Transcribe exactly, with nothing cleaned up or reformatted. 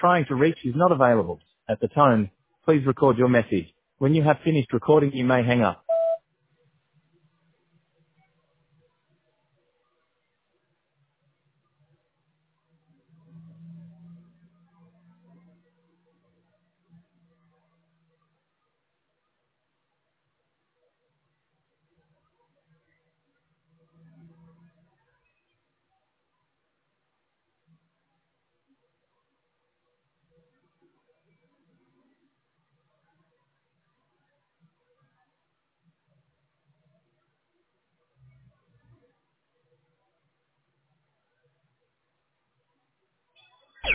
trying to reach is not available. At the tone, please record your message. When you have finished recording, you may hang up.